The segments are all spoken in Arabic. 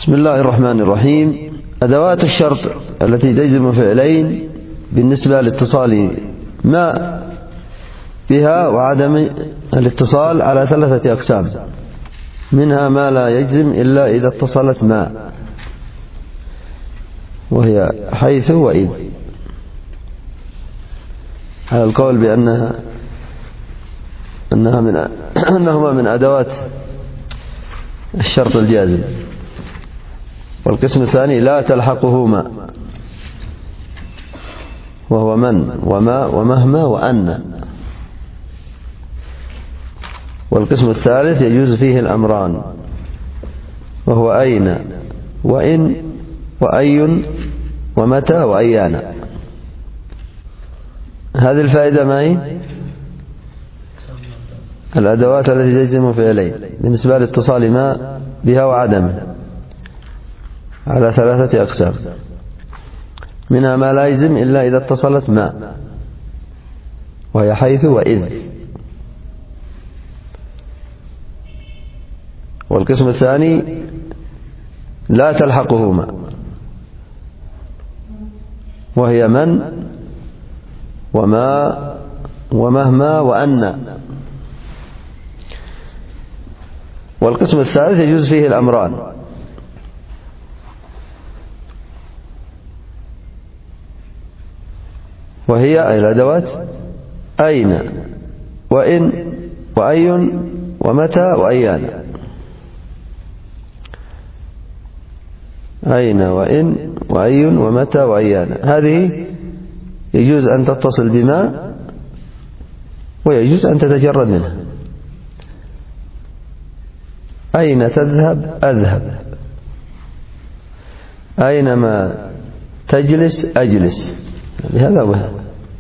بسم الله الرحمن الرحيم. أدوات الشرط التي تجزم فعلين بالنسبة لاتصال ما بها وعدم الاتصال على 3 أقسام، منها ما لا يجزم إلا إذا اتصلت ما، وهي حيث وإذ، على القول أنهما من أدوات الشرط الجازم. والقسم الثاني لا تلحقهما، وهو من وما ومهما وأن. والقسم الثالث يجوز فيه الأمران، وهو أين وإن وأي ومتى وأيان. هذه الفائدة ما هي؟ الأدوات التي تجزم فعلين بالنسبة لاتصال ما بها وعدمه على 3 أقسام، منها ما لا يجزم إلا إذا اتصلت ما، وهي حيث وإذ. والقسم الثاني لا تلحقهما، وهي من وما ومهما وأن. والقسم الثالث يجوز فيه الأمران، وهي الأدوات أين وإن وأي ومتى وأيان. أين وإن وأي ومتى وأيان، هذه يجوز أن تتصل بما ويجوز أن تتجرد منها. أين تذهب أذهب، أينما تجلس أجلس، بهذا وهذا.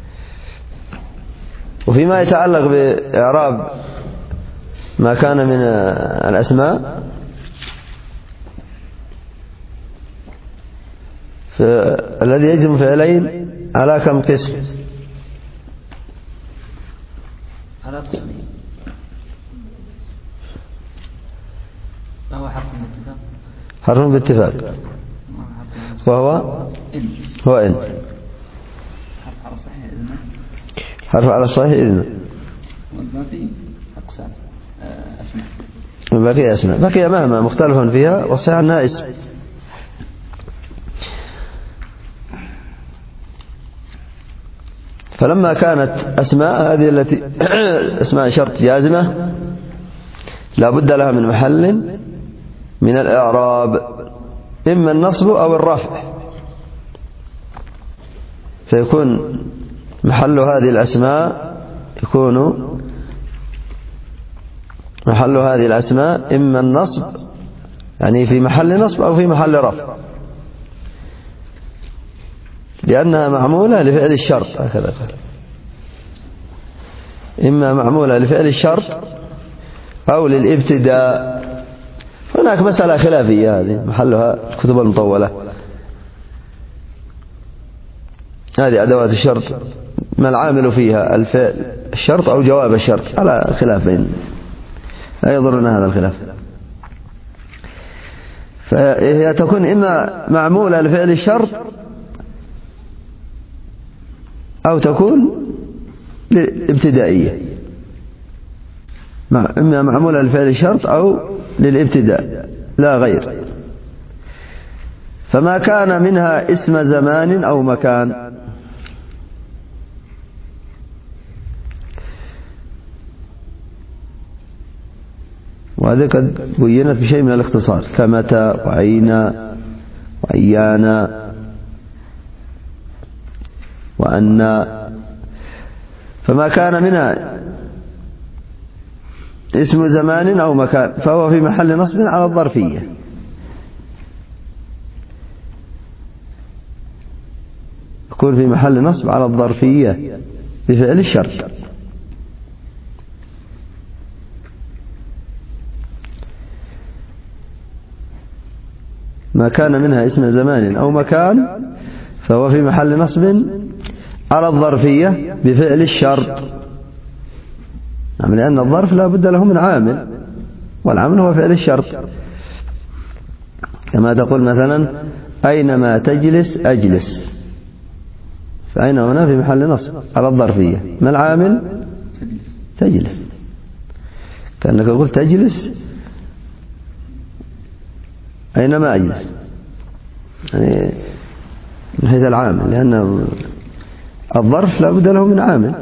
وفيما يتعلق بإعراب ما كان من الأسماء، فالذي يجزم فعلين على كم قسم؟ على قسمين. هو حرف باتفاق، وهو هو إن. حرف على الصحيح إذن. والباقي أقسام أسماء. الباقي أسماء، بقي مهما مختلف فيها، والصحيح أنها اسم. فلما كانت أسماء هذه التي اسماء شرط جازمة، لا بد لها من محل من الإعراب، إما النصب أو الرفع، فيكون محل هذه الأسماء إما النصب، يعني في محل نصب، أو في محل رفع، لأنها معمولة لفعل الشرط. هكذا قال، إما معمولة لفعل الشرط أو للابتداء. هناك مسألة خلافية، هذه محلها الكتب المطولة. هذه أدوات الشرط ما العامل فيها، الفعل الشرط أو جواب الشرط، على خلاف بين، لا يضرنا هذا الخلاف. فهي تكون إما معمولة لفعل الشرط أو تكون للابتدائية، إما معمولة لفعل الشرط أو للابتداء لا غير. فما كان منها اسم زمان أو مكان، وهذا قد بينت بشيء من الاختصار، كمتى وعينا وعيانا وأن. فما كان منها اسم زمان أو مكان فهو في محل نصب على الظرفية، يكون في محل نصب على الظرفية بفعل الشرط. ما كان منها اسم زمان أو مكان فهو في محل نصب على الظرفية بفعل الشرط، لأن الظرف لا بد له من عامل، والعامل هو فعل الشرط. كما تقول مثلا أينما تجلس أجلس، فأين هنا في محل نصب على الظرفية. ما العامل؟ تجلس. كأنك قلت تجلس أينما أجلس، يعني من حيث العامل، لأن الظرف لا بد له من عامل.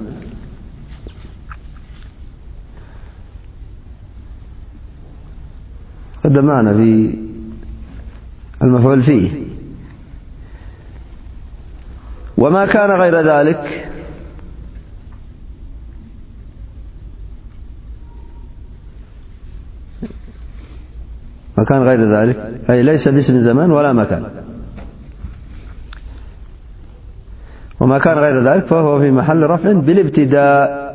قد معنا في المفعول فيه. وما كان غير ذلك ما كان غير ذلك أي ليس باسم زمان ولا مكان. وما كان غير ذلك فهو في محل رفع بالابتداء.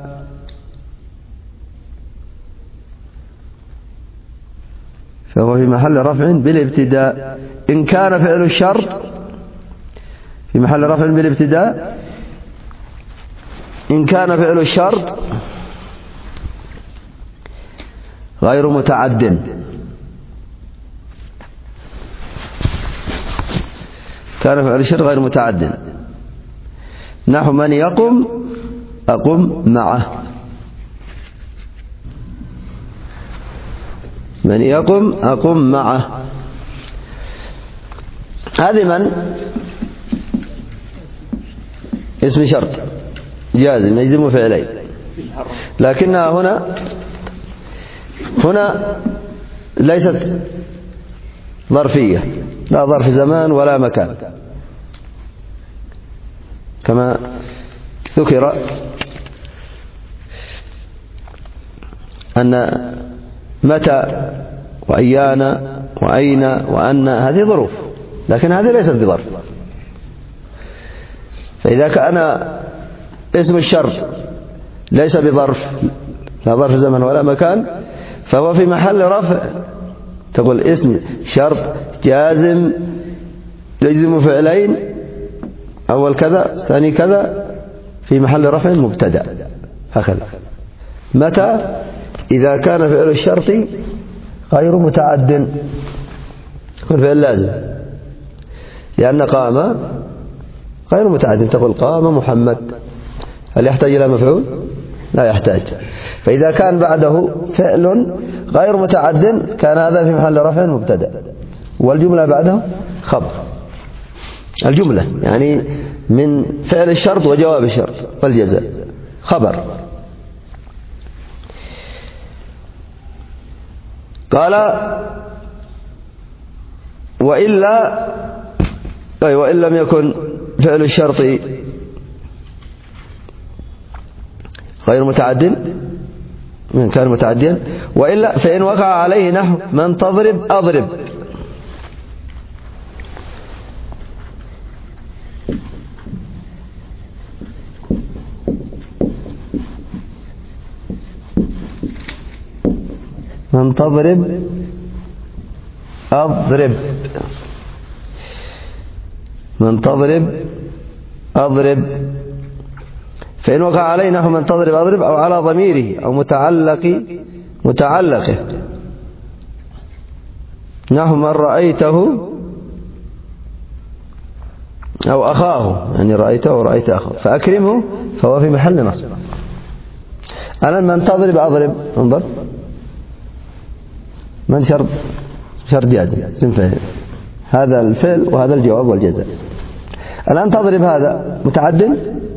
فهو في محل رفع بالابتداء. إن كان فعل الشرط في محل رفع بالابتداء، إن كان فعل الشرط غير متعد. كان فعل الشرط غير متعد، نحو من يقم أقم معه. من يقم أقم معه. هذه من اسم شرط جازم يجزم فعلين، لكنها هنا ليست ظرفية، لا ظرف زمان ولا مكان، كما ذكر أن متى وأيان وأين وأن هذه ظروف، لكن هذه ليست بظرف. فإذا كان اسم الشرط ليس بظرف، لا ظرف زمن ولا مكان، فهو في محل رفع. تقول اسم شرط جازم يجزم فعلين، أول كذا ثاني كذا، في محل رفع مبتدأ. هكذا. متى؟ إذا كان فعل الشرط غير متعد، يكون فعل لازم، لأن قام غير متعد. تقول قام محمد، هل يحتاج إلى مفعول؟ لا يحتاج. فإذا كان بعده فعل غير متعد كان هذا في محل رفع مبتدأ، والجملة بعده خبر. الجملة يعني من فعل الشرط وجواب الشرط والجزاء خبر. قال وإن لم يكن فعل الشرط غير متعد، من كان متعديا، وإلا فإن وقع عليه نحو من تضرب أضرب. من تضرب أضرب، من تضرب أضرب. فإن وقع عليه نحو من تضرب أضرب أو على ضميره أو متعلقه نحو من رأيته أو أخاه، يعني رأيته أو رأيت أخاه فأكرمه، فهو في محل نصب. الآن من تضرب أضرب، انظر، من شرط جازم فعل، هذا الفعل وهذا الجواب والجزاء. الآن تضرب هذا متعد،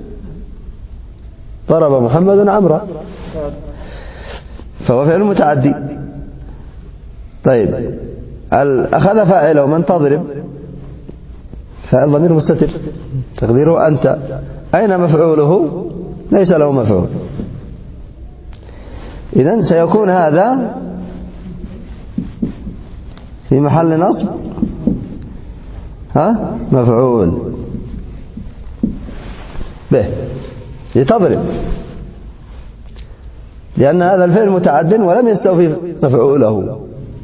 ضرب محمد عمرا، فهو فعل متعدي. طيب أخذ فاعله من تضرب، فاعل ضمير مستتر تقديره أنت، أين مفعوله؟ ليس له مفعول. إذن سيكون هذا في محل نصب مفعول به لتضرب، لأن هذا الفعل متعد ولم يستوفي مفعوله.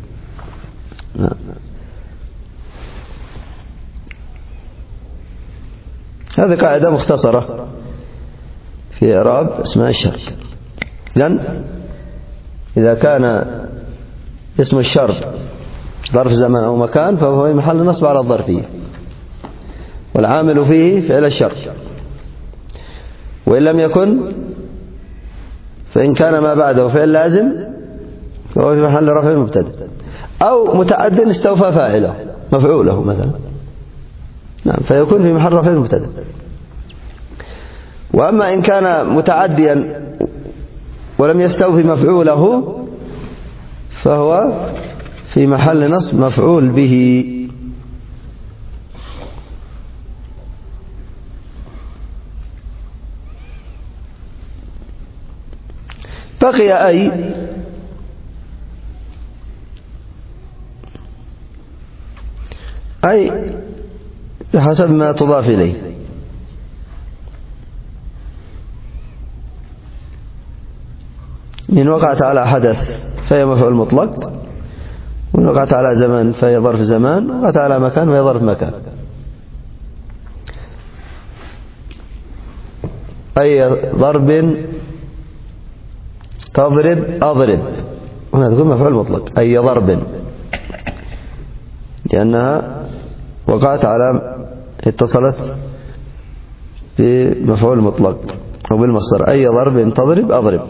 هذه قاعدة مختصرة في إعراب اسماء الشرط. إذن إذا كان اسم الشرط ظرف زمان أو مكان فهو في محل نصب على الظرفية، والعامل فيه فعل الشرط. وإن لم يكن فإن كان ما بعده فعل لازم فهو في محل رفع مبتدأ، أو متعد استوفى فاعله مفعوله مثلا، نعم، فيكون في محل رفع مبتدأ. وأما إن كان متعديا ولم يستوفي مفعوله فهو في محل نصب مفعول به. بقي أي بحسب ما تضاف إليه. إن وقعت على حدث فهي مفعول مطلق، وإن وقعت على زمان فهي ظرف زمان، وقعت على مكان فهي ظرف مكان. أي ضرب تضرب أضرب، هنا تكون مفعول مطلق أي ضرب، لأنها وقعت على اتصلت بمفعول مطلق أو بالمصدر. أي ضرب تضرب أضرب.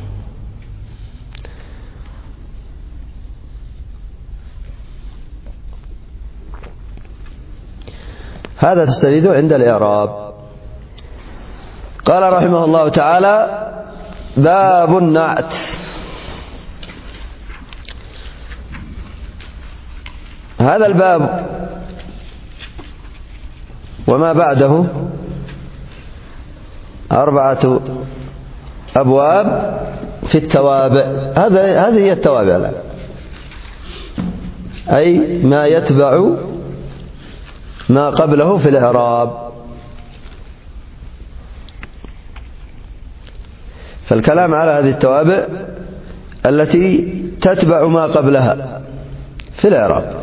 هذا تستفيد عند الإعراب. قال رحمه الله تعالى: باب النعت. هذا الباب وما بعده 4 أبواب في التوابع. هذه هي التوابع الآن، أي ما يتبع ما قبله في الإعراب. فالكلام على هذه التوابع التي تتبع ما قبلها في الإعراب.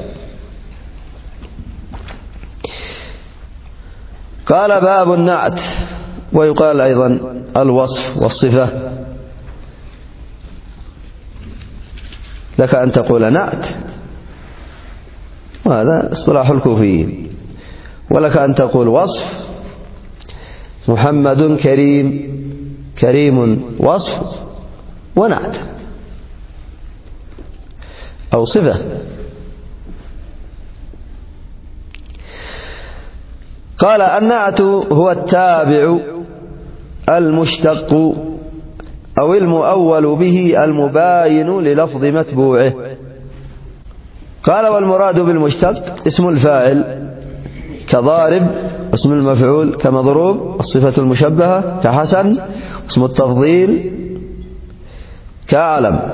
قال: باب النعت، ويقال أيضا الوصف والصفة. لك أن تقول نعت، وهذا اصطلاح الكوفيين، ولك أن تقول وصف: محمد كريم، كريم وصف ونعت، أو صفة. قال: النعت هو التابع المشتق أو المؤول به المباين للفظ متبوعه. قال: والمراد بالمشتق اسم الفاعل كضارب، اسم المفعول كمضروب، الصفة المشبهة كحسن، اسم التفضيل كأعلم.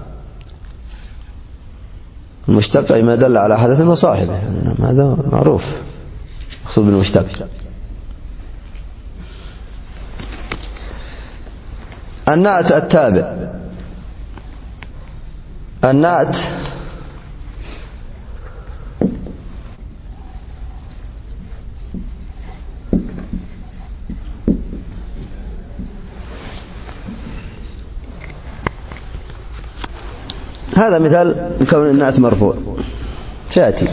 المشتق أي ما دل على حدث وصاحبه، هذا معروف مقصود بالمشتق. النعت التابع. النعت هذا مثال كون النعت مرفوع سيأتي،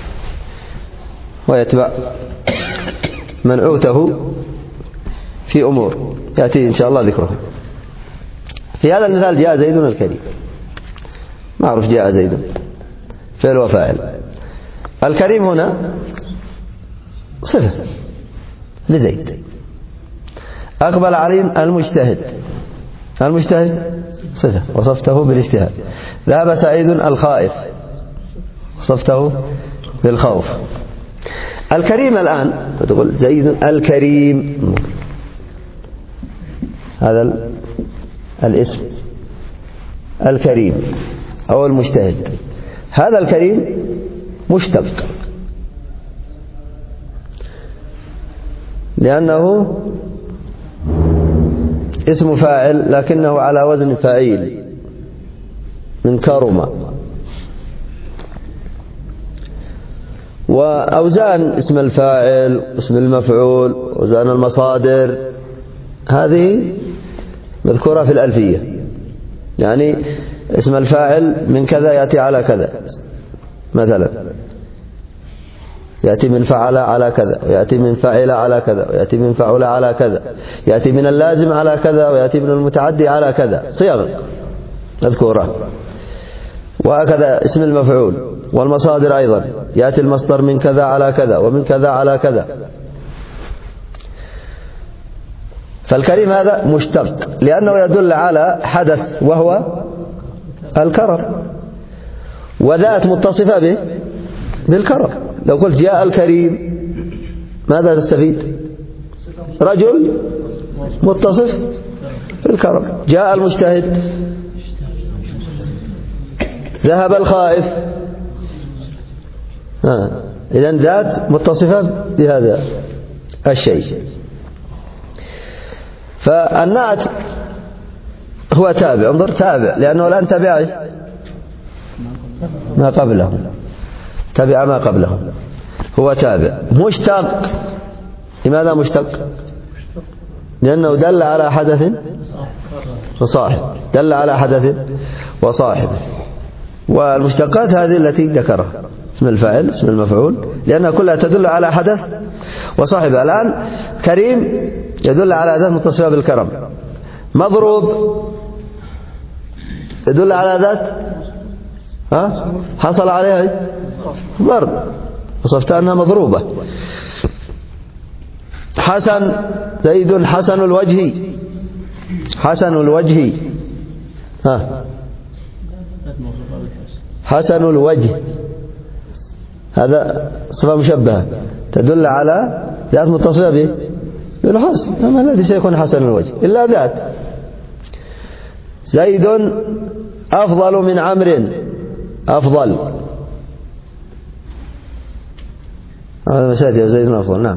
ويتبع منعوته في أمور يأتي إن شاء الله ذكره. في هذا المثال: جاء زيد الكريم، معروف جاء زيد فعل وفاعل. الكريم هنا صفة لزيد. أقبل عليهم المجتهد، المجتهد صفة وصفته بالاجتهاد. ذهب سعيد الخائف، وصفته بالخوف. الكريم الآن تقول زيد الكريم، هذا الاسم الكريم أو المجتهد. هذا الكريم مشتق لأنه اسم فاعل لكنه على وزن فاعيل من كرم. وأوزان اسم الفاعل، اسم المفعول، أوزان المصادر، هذه مذكورة في الألفية. يعني اسم الفاعل من كذا يأتي على كذا، مثلا يأتي من فعل على كذا، ويأتي من فعل على كذا، ويأتي من فعل على كذا، يأتي من اللازم على كذا، ويأتي من المتعدي على كذا، صيغ مذكورة. وهكذا اسم المفعول والمصادر أيضا، يأتي المصدر من كذا على كذا، ومن كذا على كذا. فالكريم هذا مشتق لأنه يدل على حدث وهو الكرم، وذات متصفة به بالكرم. لو قلت جاء الكريم ماذا تستفيد؟ رجل متصف بالكرم. جاء المجتهد، ذهب الخائف. إذن ذات متصفة بهذا الشيء. فالنعت هو تابع، انظر تابع لأنه الآن تبع ما قبله، تبع ما قبله، هو تابع. مشتق، لماذا مشتق؟ لأنه دل على حدث وصاحب، دل على حدث وصاحب. والمشتقات هذه التي ذكرها، اسم الفاعل، اسم المفعول، لأنها كلها تدل على حدث وصاحبها. الآن كريم يدل على ذات متصفة بالكرم. مضروب يدل على ذات حصل عليها ضرب، وصفت أنها مضروبة. حسن، زيد حسن الوجه، حسن الوجه، حسن الوجه، هذا صفة مشبهة تدل على ذات متصفة به بالحسن. ما الذي سيكون حسن الوجه إلا ذات. زيد أفضل من عمرو، أفضل، هذا مسألة يا زيد أفضل. نعم،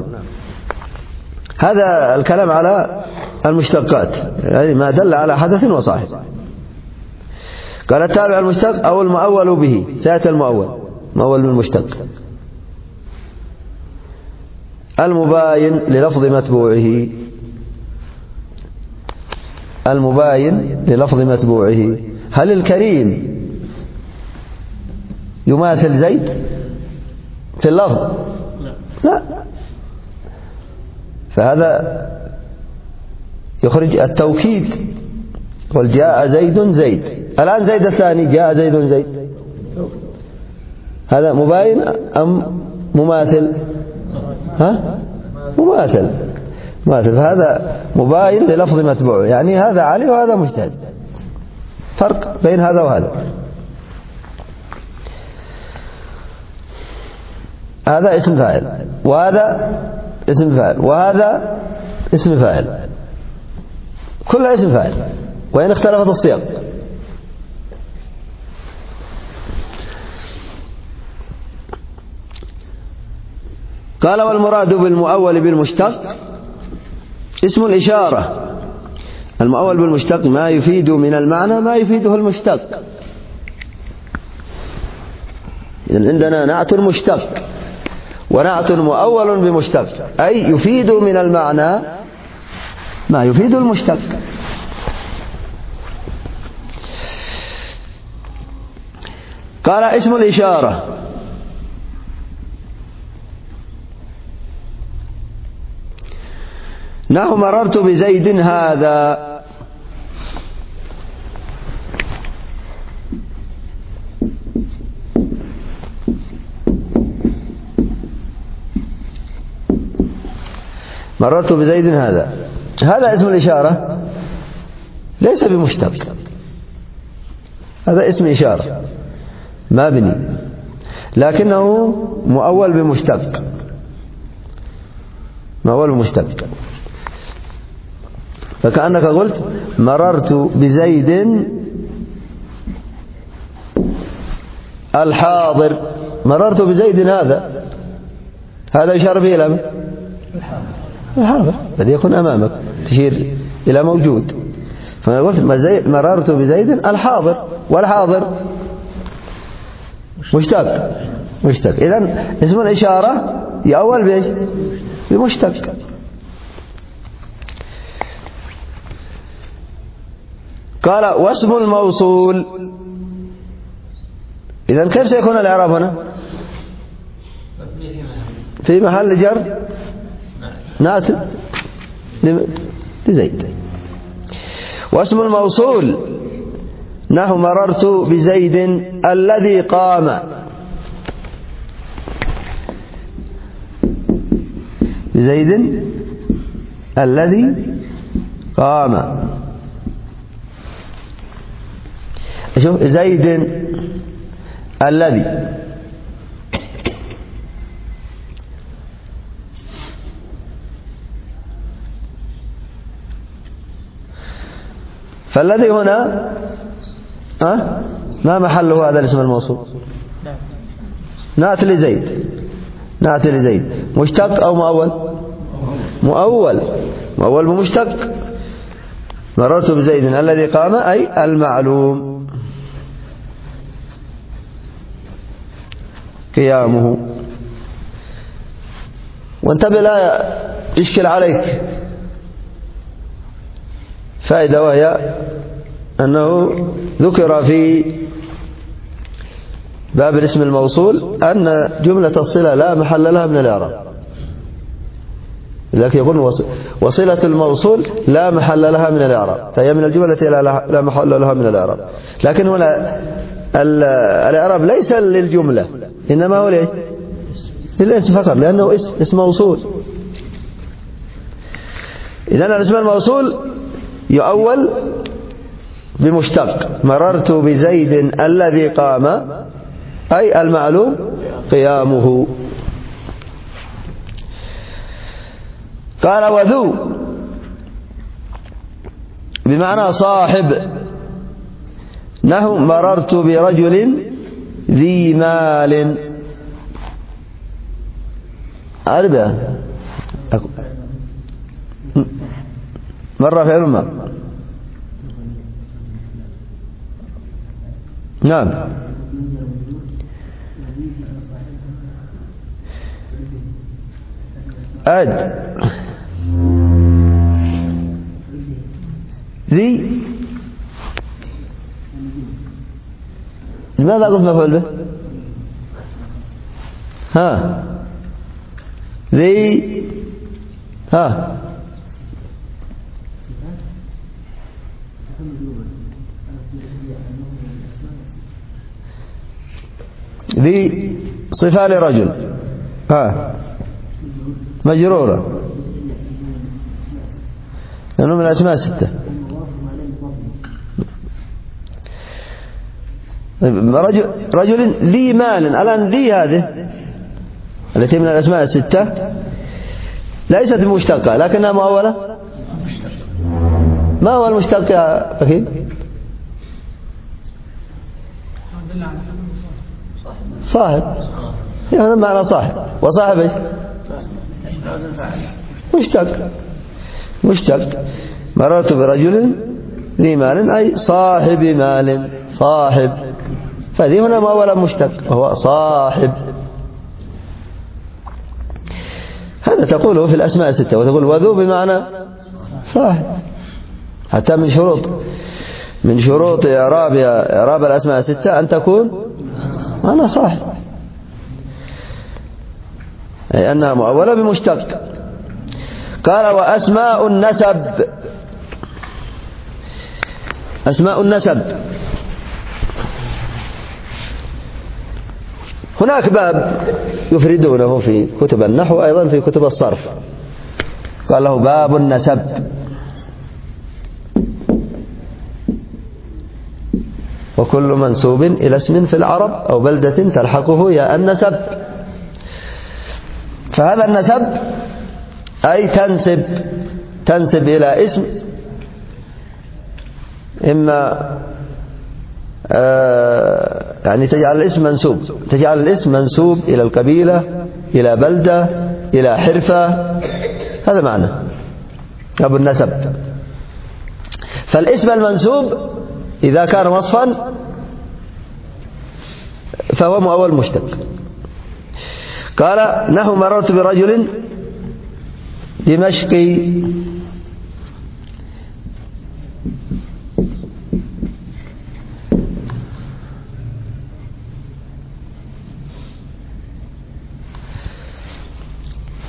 هذا الكلام على المشتقات، يعني ما دل على حدث وصاحب. قال التابع المشتق أو المؤول به، سيأتي المؤول، مؤول بالمشتق. المباين للفظ متبوعه، المباين للفظ متبوعه. هل الكريم يماثل زيد في اللفظ؟ لا. فهذا يخرج التوكيد. قل جاء زيد زيد، الآن زيد الثاني جاء زيد زيد، هذا مباين أم مماثل؟ مماثل، مماثل. فهذا مباين للفظ متبوع، يعني هذا علي وهذا مجتهد، فرق بين هذا وهذا. هذا اسم فاعل، وهذا اسم فاعل، وهذا اسم فاعل، كلها اسم فاعل وإن اختلفت الصيغ. قال والمراد بالمؤول بالمشتق اسم الإشارة. المؤول بالمشتق ما يفيد من المعنى ما يفيده المشتق. إذن عندنا نعت مشتق ونعت مؤول بمشتق، أي يفيد من المعنى ما يفيد المشتق. قال اسم الإشارة نحو مررت بزيد هذا، مررت بزيد هذا، هذا اسم الإشارة ليس بمشتق، هذا اسم إشارة مبني لكنه مؤول بمشتق، مؤول بمشتق. فكأنك قلت مررت بزيد الحاضر، مررت بزيد هذا، هذا يشار به إلى الحاضر الذي يكون أمامك، تشير إلى موجود. فأنا قلت مررت بزيد الحاضر، والحاضر مشتق، مشتق. إذن اسم الإشارة يؤول بإيش؟ بمشتق. قال واسم الموصول إذن كيف سيكون الإعراب هنا؟ في محل جر نعت لزيد. واسم الموصول نحو مررت بزيد الذي قام. بزيد الذي قام. شوف زيد الذي، فالذي هنا ما محله هذا الاسم الموصول؟ نأت لزيد. نأت لزيد مشتق أو مؤول؟ مؤول بمشتق. مررت بزيد الذي قام أي المعلوم قيامه. وانتبه لا يشكل عليك فائدة، وهي أنه ذكر في باب الاسم الموصول أن جملة الصلة لا محل لها من الإعراب. لذلك يقول وصلة الموصول لا محل لها من الإعراب، فهي من الجملة لا محل لها من الإعراب. لكن هنا الإعراب ليس للجملة، إنما هو للاسم فقط، لأنه اسم موصول. إذن الاسم الموصول يؤول بمشتق. مررت بزيد الذي قام أي المعلوم قيامه. قال وذو بمعنى صاحب، نحو مررت برجل ذي مال. عربة مرة في علمة. نعم. ذي لماذا قلت مفعول به؟ ذي ذي صفة لرجل مجرورة لأنه من الأسماء الستة. رجل ذي مال. الآن ذي هذه التي من الأسماء الستة ليست مشتقة لكنها مؤولة. ما هو المشتق يا أخي؟ صاحب. يعني معنى صاحب. وصاحب ايش؟ مشتق. مررت برجل ذي مال أي صاحب مال. صاحب، فذي هنا مؤولة مشتق وهو صاحب. هذا تقوله في الأسماء الستة، وتقول وذو بمعنى صاحب. حتى من شروط إعراب الأسماء الستة أن تكون معنى صاحب، أي أنها مؤولة بمشتق. قال وأسماء النسب. أسماء النسب هناك باب يفردونه في كتب النحو، أيضا في كتب الصرف قال له باب النسب. وكل منسوب إلى اسم في العرب أو بلدة تلحقه يا النسب. فهذا النسب أي تنسب إلى اسم، إما يعني تجعل الاسم منسوب إلى القبيلة، إلى بلدة، إلى حرفة. هذا معنى أبو النسب. فالاسم المنسوب إذا كان وصفا فهو مؤول مشتق. قال نحو مررت برجل دمشقي.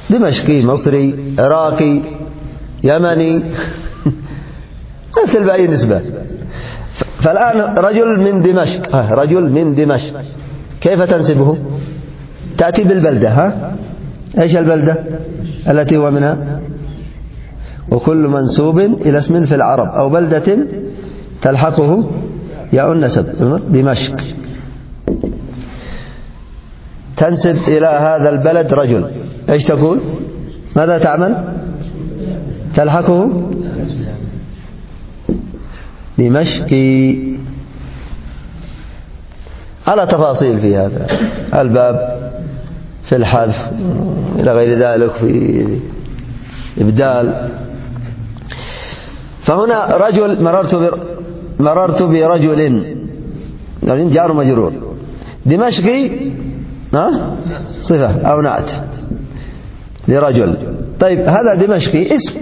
دمشقي، مصري، عراقي، يمني مثل بأي نسبة. فالآن رجل من دمشق، رجل من دمشق كيف تنسبه؟ تأتي بالبلدة. إيش البلدة التي هو منها؟ وكل منسوب إلى اسم في العرب أو بلدة تلحقه ياء النسب. دمشق تنسب إلى هذا البلد رجل، إيش تقول؟ ماذا تعمل؟ تلحقه دمشقي. على تفاصيل في هذا الباب، في الحذف إلى غير ذلك، في إبدال. فهنا رجل، مررت برجل، جار مجرور. دمشقي صفة أو نعت لرجل. طيب هذا دمشقي اسم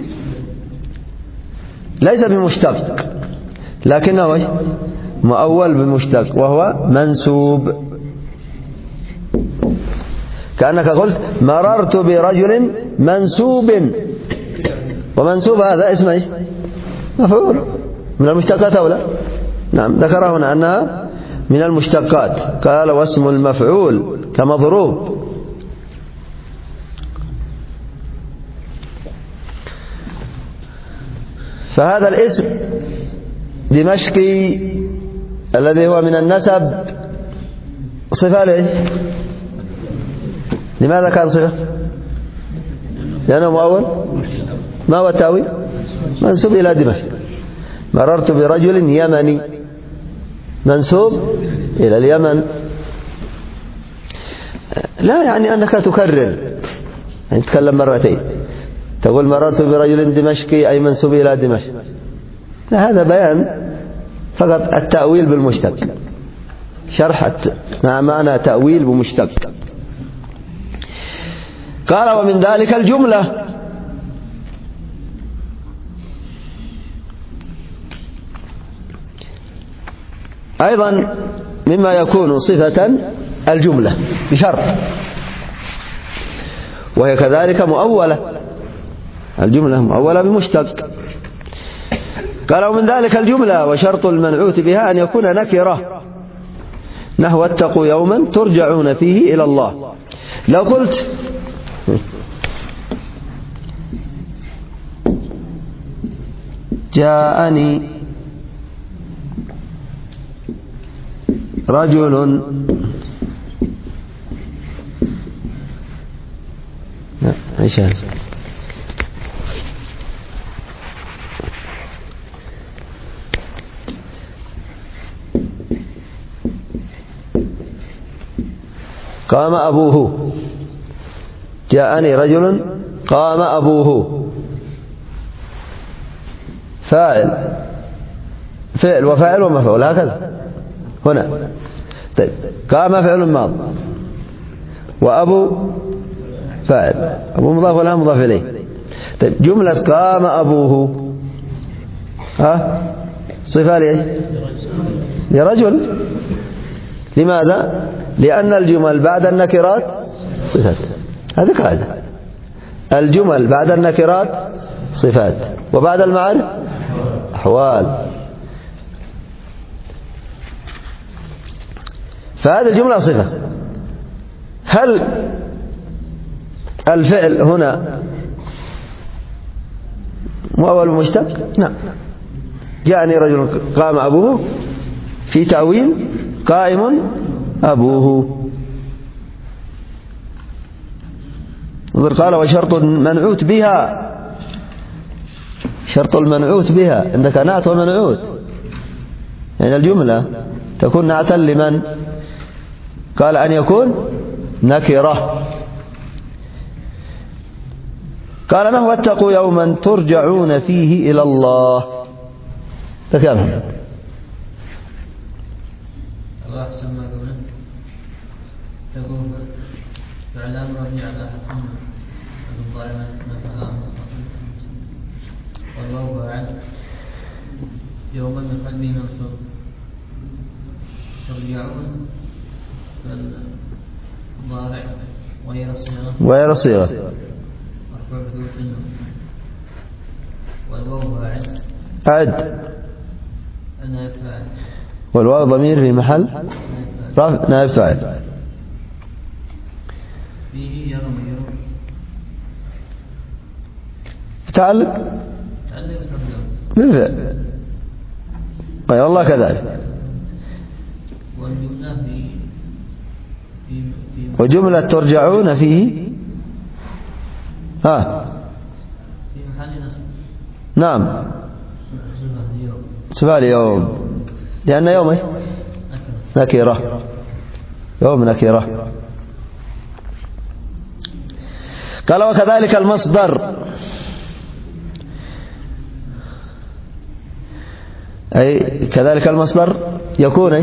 ليس بمشتق، لكنه مؤول بمشتق وهو منسوب. كأنك قلت مررت برجل منسوب، ومنسوب هذا اسم مفعول من المشتقات أو لا؟ نعم، ذكر هنا أنها من المشتقات. قال واسم المفعول كمضروب. فهذا الاسم دمشقي الذي هو من النسب صفة له. لماذا كان صفة؟ لأنه مؤول. ما هو التأويل؟ منسوب إلى دمشق. مررت برجل يمني منسوب إلى اليمن. لا يعني أنك تكرر، يعني تتكلم مرتين، تقول مررت برجل دمشقي أي منسوب إلى دمشق. لا، هذا بيان فقط التأويل بالمشتق، شرح مع معنى تأويل بمشتق. قال ومن ذلك الجملة. أيضا مما يكون صفة الجملة بشرط، وهي كذلك مؤولة. الجملة مؤولة بمشتق. قال ومن ذلك الجملة وشرط المنعوت بها أن يكون نكرة، نحو اتقوا يوما ترجعون فيه إلى الله. لو قلت جاءني رجل قام أبوه. جاءني رجل قام أبوه، فاعل، فعل وفاعل ومفعول، هكذا هنا. طيب قام فعل ماض، وأبو فاعل، أبو مضاف ولا مضاف إليه. طيب جملة قام أبوه صفة لرجل. لماذا؟ لأن الجمل بعد النكرات صفات. هذه قاعدة، الجمل بعد النكرات صفات وبعد المعارف أحوال. فهذه الجملة صفة. هل الفعل هنا مؤول ومشتق؟ نعم. جاءني رجل قام أبوه، في تأويل قائم أبوه. قال وشرط منعوت بها. شرط المنعوت بها عندك نعت ومنعوت، يعني الجملة تكون نعتا لمن؟ قال أن يكون نكرة. قال نحو اتقوا يوما ترجعون فيه إلى الله. تكامل أحسن ما قبله يقول فعل أمر على حكم الظالم والواو عن يوما يخلي منصوب ترجعون الضارع وغير الصيغة وحدوث النون. والواو فاعل. أعد. النائب فاعل. والواو ضمير في محل رفع نائب فاعل. فيه يرمي. تعلق بالفعل غير الله كذلك. والجملة في وجملة ترجعون فيه في محل نصب. نعم صفة اليوم لأن يوم نكرة. يوم نكرة. قال وكذلك المصدر أي كذلك المصدر يكون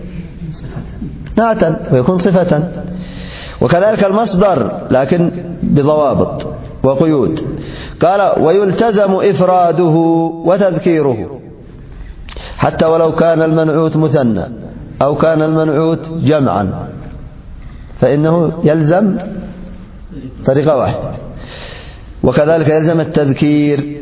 نعتا ويكون صفة. وكذلك المصدر لكن بضوابط وقيود. قال ويلتزم إفراده وتذكيره حتى ولو كان المنعوت مثنى أو كان المنعوت جمعا فإنه يلزم طريقة واحدة. وكذلك يلزم التذكير.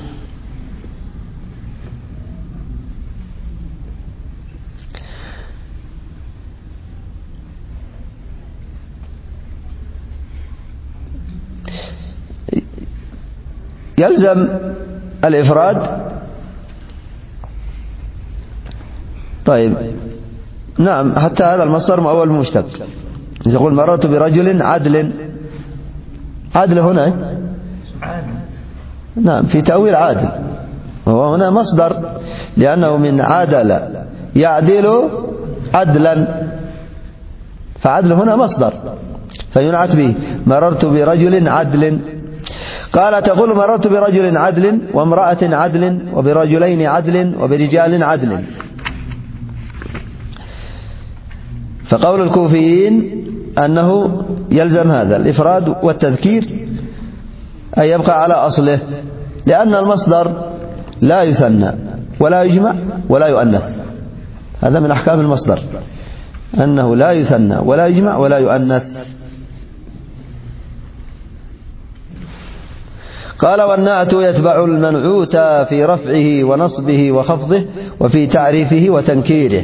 يلزم الإفراد. طيب نعم حتى هذا المصدر مؤول مشتق. يقول مررت برجل عدل. عدل هنا نعم في تأويل عادل. وهو هنا مصدر لأنه من عدل يعدل عدلا فعدل هنا مصدر فينعت به مررت برجل عدل. قال تقول مررت برجل عدل وامرأة عدل وبرجلين عدل وبرجال عدل. فقول الكوفيين أنه يلزم هذا الإفراد والتذكير أن يبقى على أصله لأن المصدر لا يثنى ولا يجمع ولا يؤنث. هذا من أحكام المصدر أنه لا يثنى ولا يجمع ولا يؤنث. قال والنعت يتبع المنعوت في رفعه ونصبه وخفضه وفي تعريفه وتنكيره.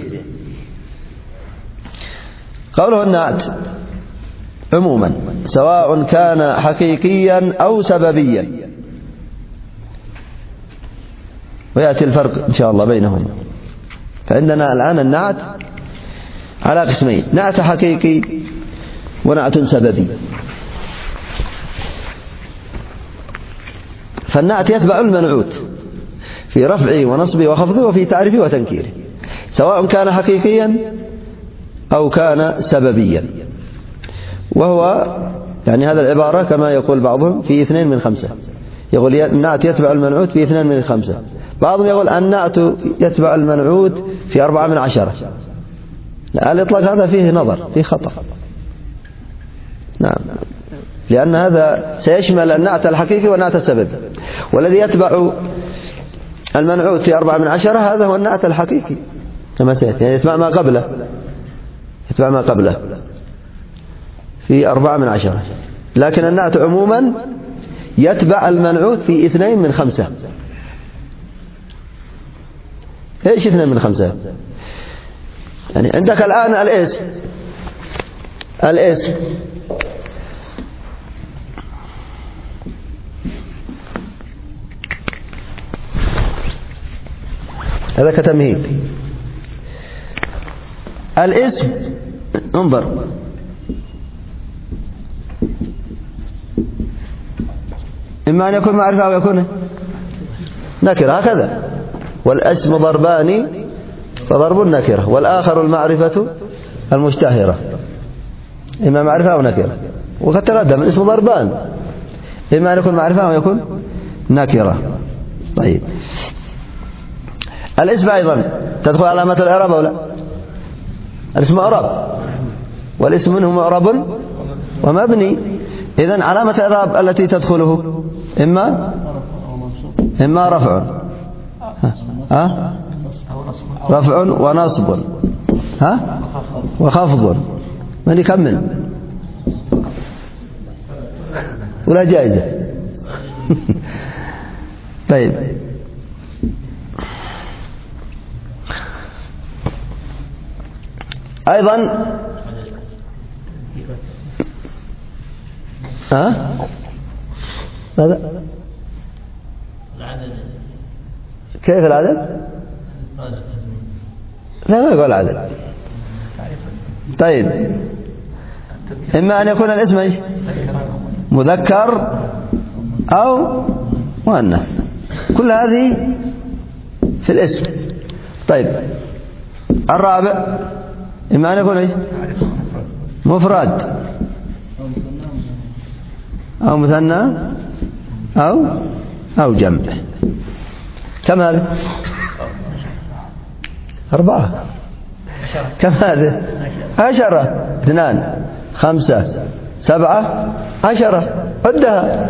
قوله النعت عموما سواء كان حقيقيا أو سببيا ويأتي الفرق إن شاء الله بينهم. فعندنا الآن النعت على قسمين نعت حقيقي ونعت سببي. فالنعت يتبع المنعوت في رفعه ونصبه وخفضه وفي تعريفه وتنكيره سواء كان حقيقيا أو كان سببيا. وهو يعني هذا العبارة كما يقول بعضهم في 2 من 5. يقول النعت يتبع المنعوت في 2 من 5. بعضهم يقول النعت يتبع المنعوت في 4 من 10. لا الإطلاق هذا فيه نظر فيه خطأ. نعم لأن هذا سيشمل النعت الحقيقي والنعت السببي. والذي يتبع المنعوت في 4 من 10 هذا هو النعت الحقيقي كما سيأتي يعني يتبع ما قبله. يتبع ما قبله في 4 من 10. لكن النعت عموما يتبع المنعوت في 2 من 5. ايش 2 من 5 يعني عندك الآن الاسم هذا كتمهيد. الاسم انظر إما أن يكون معرفة أو يكون نكرة هكذا. والاسم ضربان فضرب النكرة والآخر المعرفة المشتهرة إما معرفة أو نكرة. وقد تقدم الاسم ضربان إما أن يكون معرفة أو يكون نكرة. طيب الاسم أيضا تدخل علامة الإعراب أو لا؟ الاسم إعراب والاسم منه معرب ومبني. إذن علامة الإعراب التي تدخله إما رفع رفع ونصب وخفض. من يكمل ولا جائزة طيب أيضا ماذا؟ العدد. كيف العدد؟ لا، ما يقول عدد. طيب إما أن يكون الاسم إيش؟ مذكر أو مؤنث، كل هذه في الاسم. طيب الرابع إما أن يكون إيش؟ مفرد أو مثنى أو جمع. كم هذا؟ 4. كم هذا؟ 10. 2 5 7 10. عدها.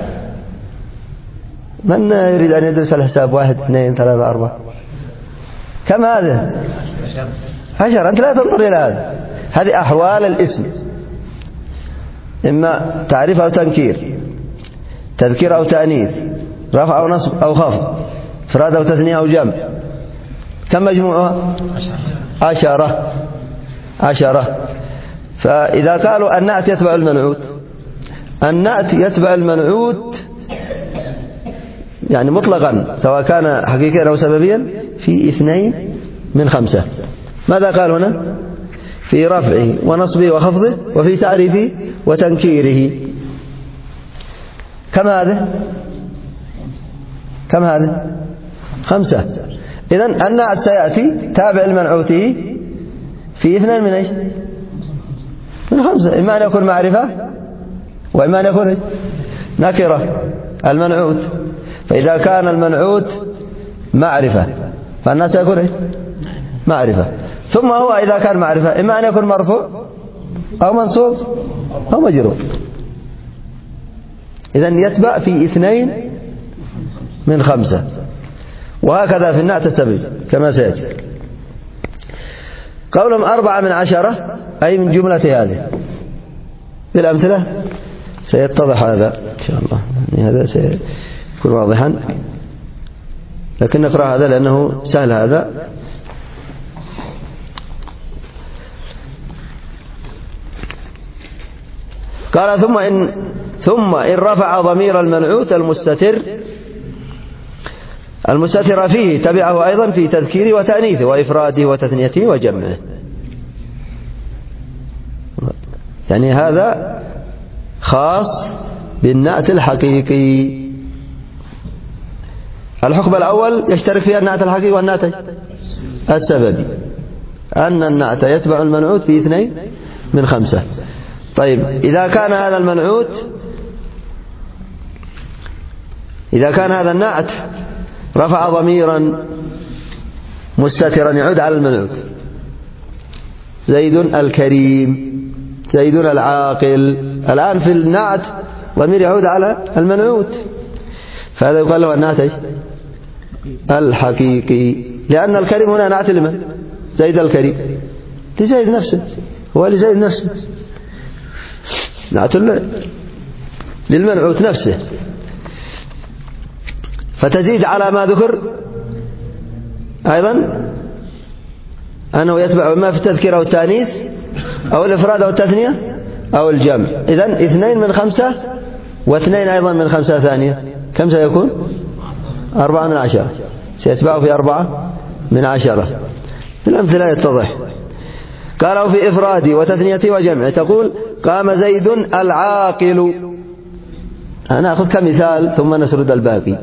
من يريد أن يدرس الحساب؟ 1 2 3 4. كم هذا؟ 10. أنت لا تنظر إلى هذا. هذه أحوال الاسم، إما تعريف أو تنكير، تذكير أو تأنيث، رفع أو نصب أو خفض، إفراد أو تثنية أو جمع. كم مجموعها؟ 10. فإذا قالوا النعت يتبع المنعوت، النعت يتبع المنعوت يعني مطلقا سواء كان حقيقيا أو سببيا في 2 من 5. ماذا قال هنا؟ في رفعه ونصبه وخفضه وفي تعريفه وتنكيره. كم هذا؟ 5. إذن النعت سيأتي تابع المنعوته في 2 من ايش؟ من 5. إما أن يكون معرفة وإما أن يكون نكرة. المنعوت، فإذا كان المنعوت معرفة فالناس يكون ايش؟ معرفة. ثم هو إذا كان معرفة إما أن يكون مرفوع أو منصوب أو مجرور. إذن يتبع في 2 من 5. وهكذا في النعت السببي كما سيأتي. قولهم 4 من 10 أي من جملة هذه. بالأمثلة سيتضح هذا إن شاء الله، يعني هذا سيكون واضحا، لكن نقرأ هذا لأنه سهل. هذا قال ثم إن رفع ضمير المنعوت المستتر فيه تبعه أيضا في تذكيره وتأنيثه وإفراده وتثنيته وجمعه. يعني هذا خاص بالنعت الحقيقي. الحكم الأول يشترك فيها النعت الحقيقي والنعت السببي، أن النعت يتبع المنعوت في 2 من 5. طيب إذا كان هذا النعت رفع ضميرا مستترا يعود على المنعوت، زيد الكريم، زيد العاقل. الآن في النعت ضمير يعود على المنعوت، فهذا يقال له النعت الحقيقي، لأن الكريم هنا نعت لمن؟ زيد الكريم، لزيد نفسه، هو لزيد نفسه، نعت للمنعوت نفسه. فتزيد على ما ذكر أيضا أنه يتبع إما في التذكير أو التأنيث أو الإفراد أو التثنية أو الجمع. إذن 2 من 5 و2 أيضا من 5 ثانية، كم سيكون؟ 4 من 10. سيتبعه في 4 من 10. الأمثلة يتضح. قالوا في إفرادي وتثنيتي وجمعي تقول قام زيد العاقل. أنا أخذ كمثال ثم نسرد الباقي.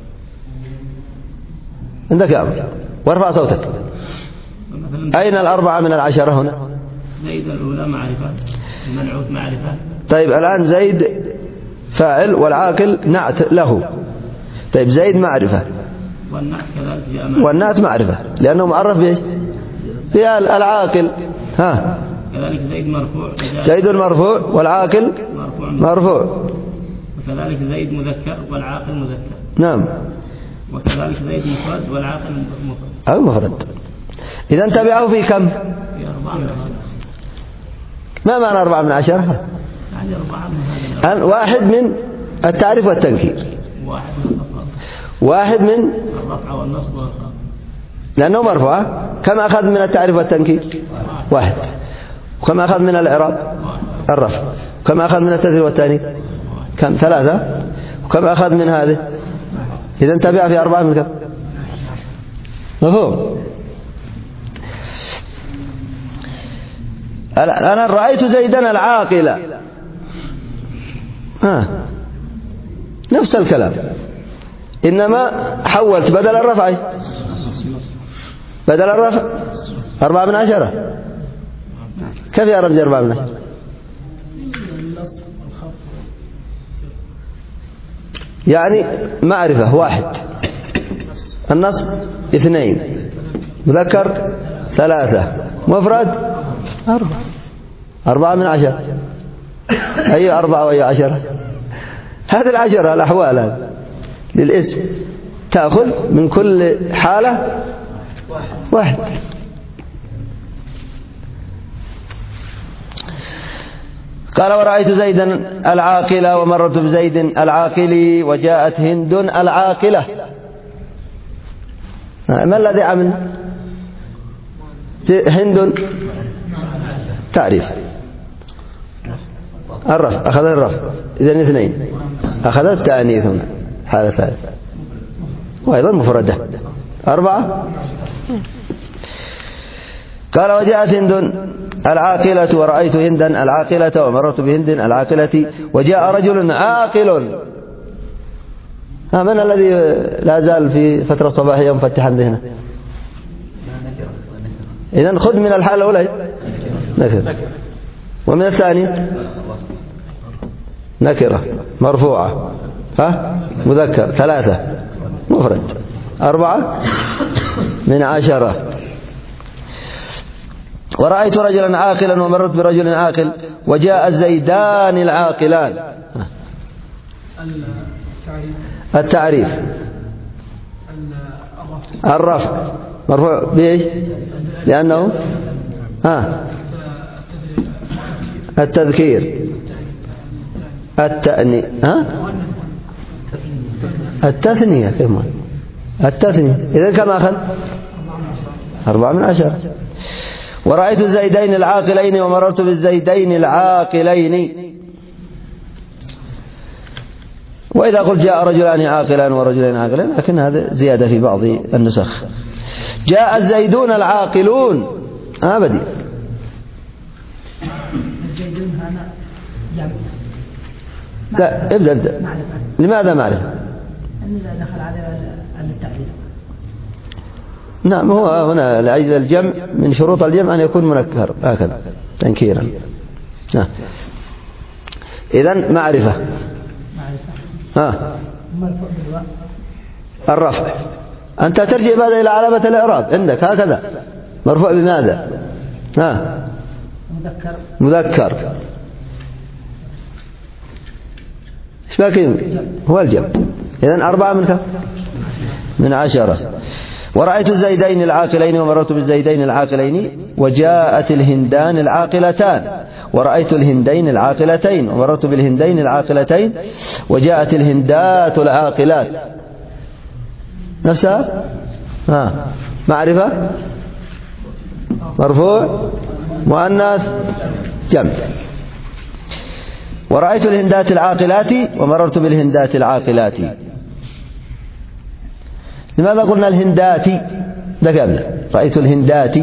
عندك يا عمر وارفع صوتك. أين 4 من 10 هنا؟ زيد الأولى معرفة، المنعوت معرفة. طيب الآن زيد فاعل والعاقل نعت له. طيب زيد معرفة والنعت معرفة لأنه معرف بإيش؟ بالعاقل. ها كذلك زيد مرفوع، زيد مرفوع والعاقل مرفوع. وكذلك زيد مذكر والعاقل مذكر. نعم. وكذلك زيد مفرد والعاقل مفرد أو مفرد. إذا تبعه في كم؟ في 4 من 10. ما معنى 4 من 10؟ يعني 4 من هذا. واحد من التعريف والتنكير. واحد من الرفع والنصب والخفض لأنه مرفوع. كم أخذ من التعريف والتنكير؟ واحد. وكم أخذ من الإعراب؟ الرفع. كم أخذ من التذكير والتأنيث؟ كم؟ 3. وكم أخذ من هذه؟ إذا تبع في 4 من كم؟ مفهوم؟ أنا رأيت زيدا العاقلة. نفس الكلام، إنما حولت بدل الرفع 4 من 10. كيف يا رمز 4 من 10؟ يعني معرفة 1، النصب 2، مذكر 3، مفرد 4 من 10. أي 4 وأي 10؟ هذه 10 الأحوال هذه للاسم، تأخذ من كل حالة 1. قال ورأيت زيدا العاقلة ومررت بزيد العاقل وجاءت هند العاقلة. ما الذي عمل؟ هند تعريف الرفع، أخذ الرفع، إذن 2. أخذ التأنيث هنا حالة ثالثة، وأيضا مفردة 4. قال وجاءت هند العاقلة ورأيت هندا العاقلة ومررت بهند العاقلة وجاء رجل عاقل. من الذي لا زال في فترة صباحية مفتحا ذهنه؟ إذن خذ من الحالة الأولى نكرة، ومن الثاني نكرة مرفوعة مذكر 3 مفرد 4 من 10. ورأيت رجلا عاقلا ومررت برجل عاقل وجاء الزيدان العاقلان. التعريف الرفع مرفوع بإيش؟ لأنه التذكير التأنيث التثنية كمان التثنية. إذن كم أخذ؟ 4 من 10. ورأيت الزيدين العاقلين ومررت بالزيدين العاقلين. وإذا قلت جاء رجلان عاقلان ورجلين عاقلين، لكن هذا زيادة في بعض النسخ. جاء الزيدون العاقلون بدي لا ابدأ. لماذا معرفة؟ دخل على التعريف. نعم، هو هنا لأجل الجمع، من شروط الجمع أن يكون منكر هكذا تنكيرا. إذن معرفة الرفع. أنت ترجع ماذا إلى علامة الإعراب عندك هكذا، مرفوع بماذا؟ مذكر. إيش باقي؟ هو الجمع. إذن 4 من كم؟ من 10. ورأيت الزيدين العاقلين ومررت بالزيدين العاقلين وجاءت الهندان العاقلتان. ورأيت الهندين العاقلتين ومررت بالهندين العاقلتين وجاءت الهندات العاقلات. نفسها معرفة مرفوع مؤنث جمع. ورأيت الهندات العاقلات ومررت بالهندات العاقلات. لماذا قلنا الهندات؟ ده قبل رأيت الهندات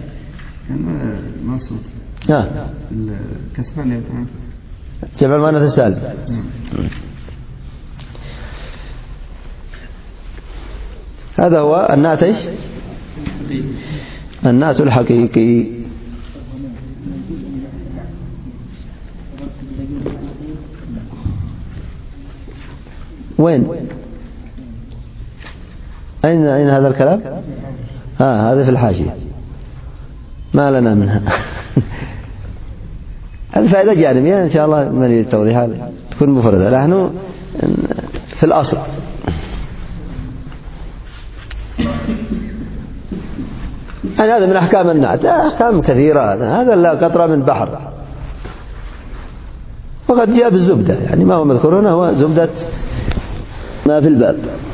نصب الكسران جمع المؤنث السالم. هذا هو النعت ايش؟ النعت الحقيقي. وين؟ أين هذا الكلام؟ هذا في الحاشية، ما لنا منها. هذه فائدة جانبية إن شاء الله من التوضيحات تكون مفردة. نحن في الأصل هذا من أحكام النعت، أحكام كثيرة. هذا لا قطرة من بحر، وقد جاء بالزبدة، يعني ما هو مذكور هنا هو زبدة ما في الباب.